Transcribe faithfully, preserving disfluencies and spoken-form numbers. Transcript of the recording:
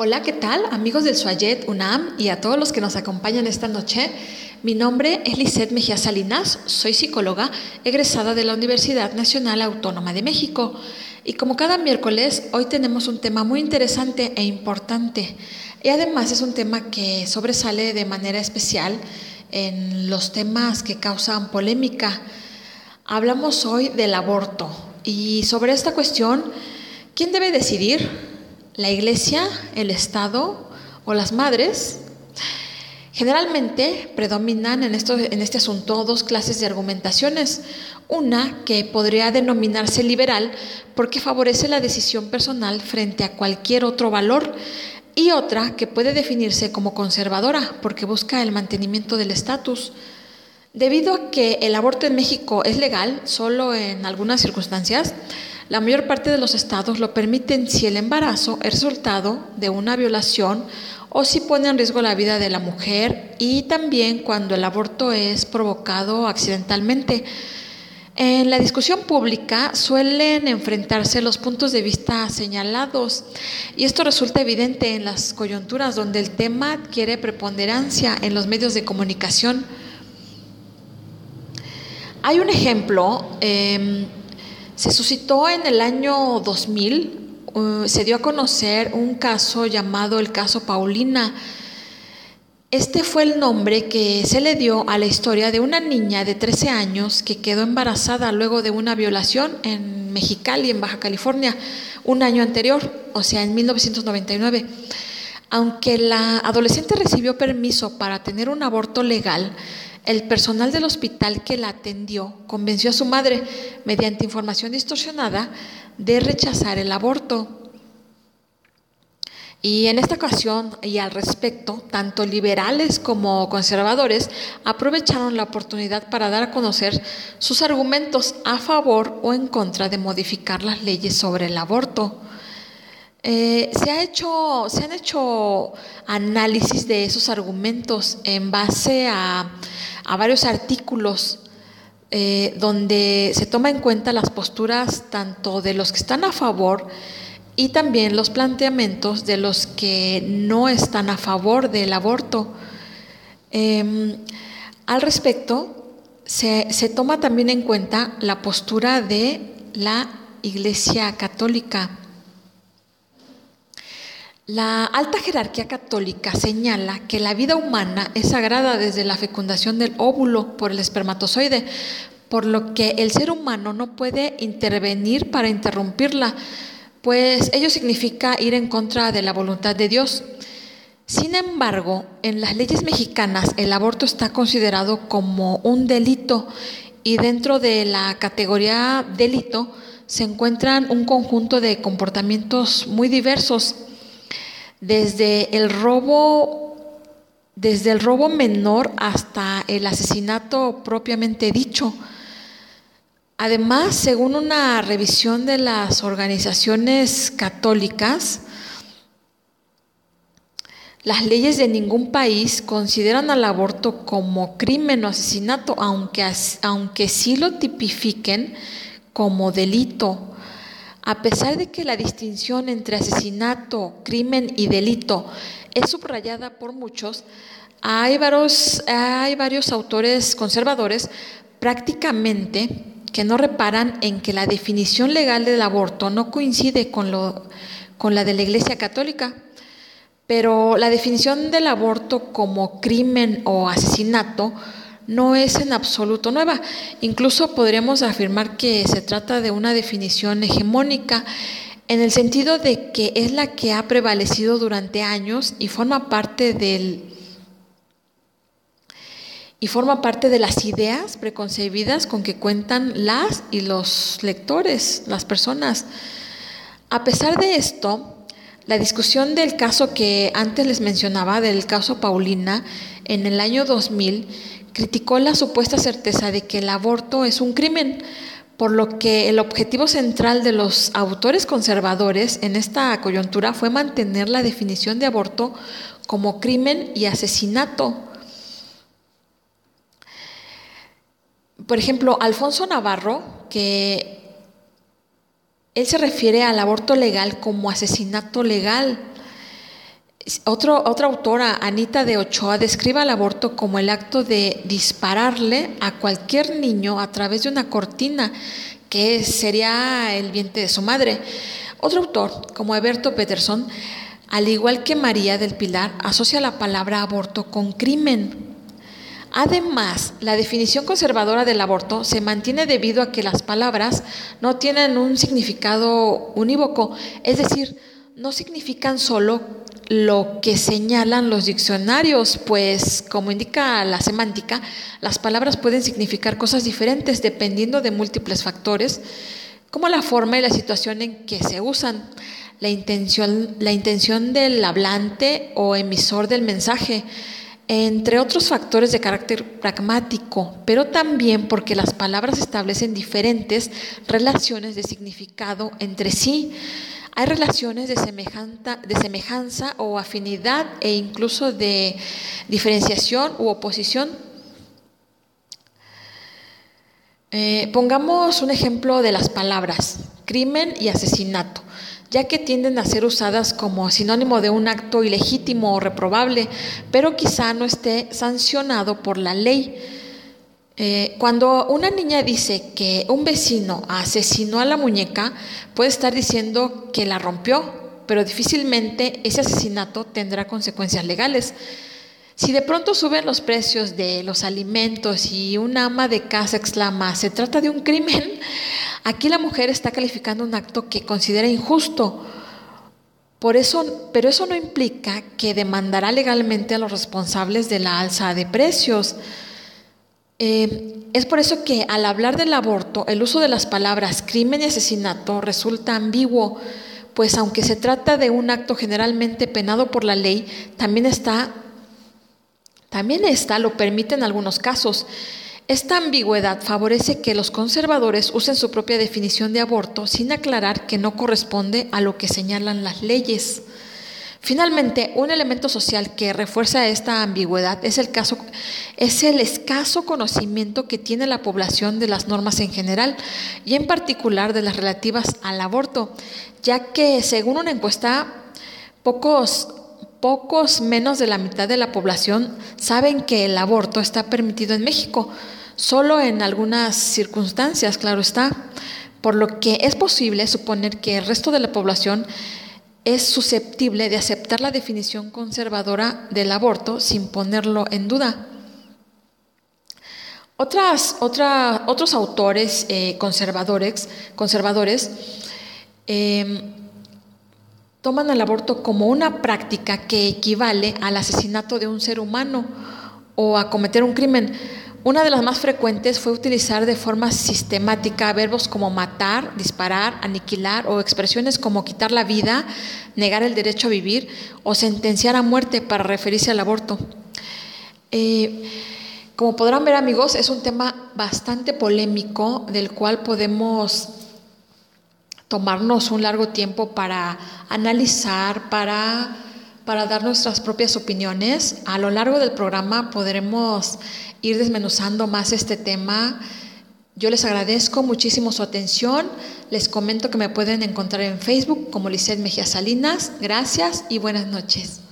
Hola, ¿qué tal? Amigos del Suayet UNAM y a todos los que nos acompañan esta noche. Mi nombre es Lisette Mejía Salinas, soy psicóloga egresada de la Universidad Nacional Autónoma de México. Y como cada miércoles, hoy tenemos un tema muy interesante e importante. Y además es un tema que sobresale de manera especial en los temas que causan polémica. Hablamos hoy del aborto y sobre esta cuestión, ¿quién debe decidir? ¿La Iglesia, el Estado o las madres? Generalmente predominan en, esto, en este asunto dos clases de argumentaciones. Una que podría denominarse liberal porque favorece la decisión personal frente a cualquier otro valor, y otra que puede definirse como conservadora porque busca el mantenimiento del estatus. Debido a que el aborto en México es legal solo en algunas circunstancias, la mayor parte de los estados lo permiten si el embarazo es resultado de una violación o si pone en riesgo la vida de la mujer, y también cuando el aborto es provocado accidentalmente. En la discusión pública suelen enfrentarse los puntos de vista señalados, y esto resulta evidente en las coyunturas donde el tema adquiere preponderancia en los medios de comunicación. Hay un ejemplo, eh, se suscitó en el año dos mil, uh, se dio a conocer un caso llamado el caso Paulina. Este fue el nombre que se le dio a la historia de una niña de trece años que quedó embarazada luego de una violación en Mexicali, en Baja California, un año anterior, o sea, en mil novecientos noventa y nueve. Aunque la adolescente recibió permiso para tener un aborto legal, el personal del hospital que la atendió convenció a su madre, mediante información distorsionada, de rechazar el aborto. Y en esta ocasión y al respecto, tanto liberales como conservadores aprovecharon la oportunidad para dar a conocer sus argumentos a favor o en contra de modificar las leyes sobre el aborto. Eh, se, ha hecho, se han hecho análisis de esos argumentos en base a, a varios artículos eh, donde se toma en cuenta las posturas tanto de los que están a favor y también los planteamientos de los que no están a favor del aborto. Eh, al respecto, se, se toma también en cuenta la postura de la Iglesia Católica. La alta jerarquía católica señala que la vida humana es sagrada desde la fecundación del óvulo por el espermatozoide, por lo que el ser humano no puede intervenir para interrumpirla, pues ello significa ir en contra de la voluntad de Dios. Sin embargo, en las leyes mexicanas el aborto está considerado como un delito, y dentro de la categoría delito se encuentran un conjunto de comportamientos muy diversos. Desde el robo, desde el robo menor hasta el asesinato propiamente dicho. Además, según una revisión de las organizaciones católicas, las leyes de ningún país consideran al aborto como crimen o asesinato, aunque, aunque sí lo tipifiquen como delito. A pesar de que la distinción entre asesinato, crimen y delito es subrayada por muchos, hay varios, hay varios autores conservadores prácticamente que no reparan en que la definición legal del aborto no coincide con, lo, con la de la Iglesia Católica. Pero la definición del aborto como crimen o asesinato no es en absoluto nueva. Incluso podríamos afirmar que se trata de una definición hegemónica, en el sentido de que es la que ha prevalecido durante años y forma parte del y forma parte de las ideas preconcebidas con que cuentan las y los lectores, las personas. A pesar de esto, la discusión del caso que antes les mencionaba, del caso Paulina, en el año dos mil, criticó la supuesta certeza de que el aborto es un crimen, por lo que el objetivo central de los autores conservadores en esta coyuntura fue mantener la definición de aborto como crimen y asesinato. Por ejemplo, Alfonso Navarro, que él se refiere al aborto legal como asesinato legal. Otro, otra autora, Anita de Ochoa, describe el aborto como el acto de dispararle a cualquier niño a través de una cortina, que sería el vientre de su madre. Otro autor, como Eberto Peterson, al igual que María del Pilar, asocia la palabra aborto con crimen. Además, la definición conservadora del aborto se mantiene debido a que las palabras no tienen un significado unívoco, es decir, no significan solo lo que señalan los diccionarios, pues, como indica la semántica, las palabras pueden significar cosas diferentes dependiendo de múltiples factores, como la forma y la situación en que se usan, la intención, la intención del hablante o emisor del mensaje, entre otros factores de carácter pragmático, pero también porque las palabras establecen diferentes relaciones de significado entre sí. Hay relaciones de semejanza, de semejanza o afinidad e incluso de diferenciación u oposición. Eh, pongamos un ejemplo de las palabras crimen y asesinato, ya que tienden a ser usadas como sinónimo de un acto ilegítimo o reprobable, pero quizá no esté sancionado por la ley. Eh, cuando una niña dice que un vecino asesinó a la muñeca, puede estar diciendo que la rompió, pero difícilmente ese asesinato tendrá consecuencias legales. Si de pronto suben los precios de los alimentos y una ama de casa exclama, ¿se trata de un crimen?, aquí la mujer está calificando un acto que considera injusto. Por eso, pero eso no implica que demandará legalmente a los responsables de la alza de precios. Eh, es por eso que al hablar del aborto, el uso de las palabras crimen y asesinato resulta ambiguo, pues aunque se trata de un acto generalmente penado por la ley, también está, también está, lo permite en algunos casos. Esta ambigüedad favorece que los conservadores usen su propia definición de aborto sin aclarar que no corresponde a lo que señalan las leyes. Finalmente, un elemento social que refuerza esta ambigüedad es el, caso, es el escaso conocimiento que tiene la población de las normas en general y en particular de las relativas al aborto, ya que según una encuesta, pocos, pocos menos de la mitad de la población saben que el aborto está permitido en México, solo en algunas circunstancias, claro está, por lo que es posible suponer que el resto de la población es susceptible de aceptar la definición conservadora del aborto sin ponerlo en duda. Otras, otra, otros autores eh, conservadores, conservadores eh, toman el aborto como una práctica que equivale al asesinato de un ser humano o a cometer un crimen. Una de las más frecuentes fue utilizar de forma sistemática verbos como matar, disparar, aniquilar o expresiones como quitar la vida, negar el derecho a vivir o sentenciar a muerte para referirse al aborto. Eh, como podrán ver, amigos, es un tema bastante polémico del cual podemos tomarnos un largo tiempo para analizar, para, para dar nuestras propias opiniones. A lo largo del programa podremos ir desmenuzando más este tema. Yo les agradezco muchísimo su atención. Les comento que me pueden encontrar en Facebook como Lisette Mejía Salinas. Gracias y buenas noches.